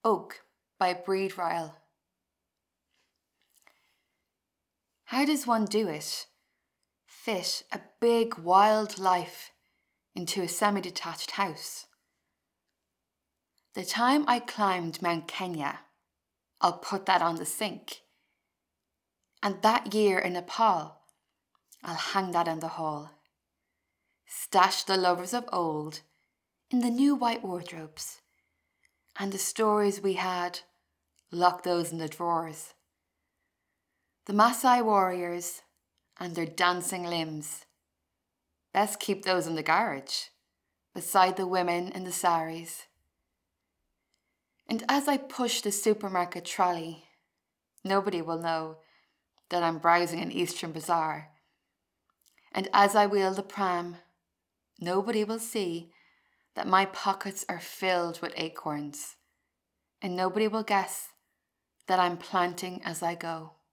Oak by Breed Ryle. How does one do it? Fit a big wild life into a semi-detached house? The time I climbed Mount Kenya, I'll put that on the sink. And that year in Nepal, I'll hang that in the hall. Stash the lovers of old in the new white wardrobes. And the stories we had, lock those in the drawers. The Maasai warriors and their dancing limbs, best keep those in the garage, beside the women in the saris. And as I push the supermarket trolley, nobody will know that I'm browsing an Eastern bazaar. And as I wheel the pram, nobody will see that my pockets are filled with acorns, and nobody will guess that I'm planting as I go.